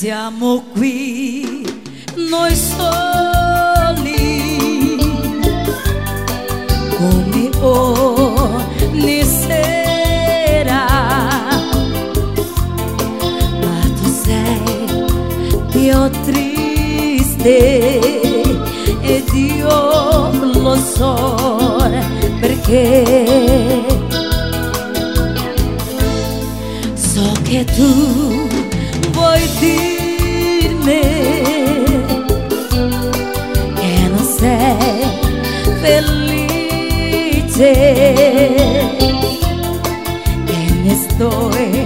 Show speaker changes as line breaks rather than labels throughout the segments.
Siamo qui, noi soli, come ogni sera, ma tu sei più triste ed io lo so perché so che tu vuoi dirmi che non sei felice, che mi sto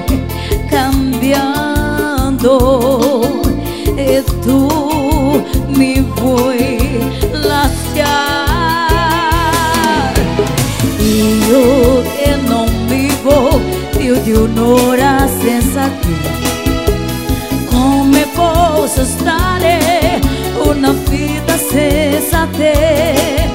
cambiando e tu mi vuoi lasciare. Io che non vivo più di un'ora senza te, come posso stare una vita senza te?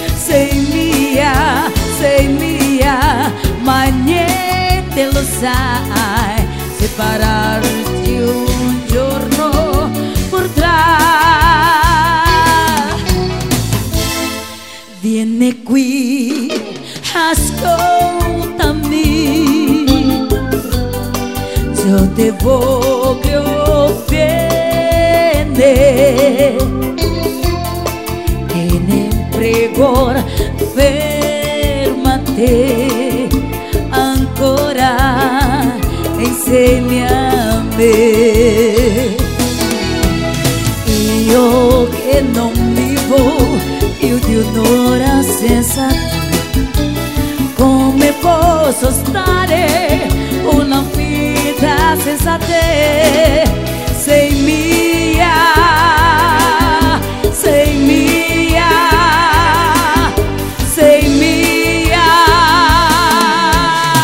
Sei mia, ma niente lo sai, separarci un giorno potrà. Vieni qui, ascoltami, io ti voglio bene e ne prego, fermati ancora insieme a me. Io che non vivo più di un'ora senza te, come posso stare una vita senza te? Sei mia,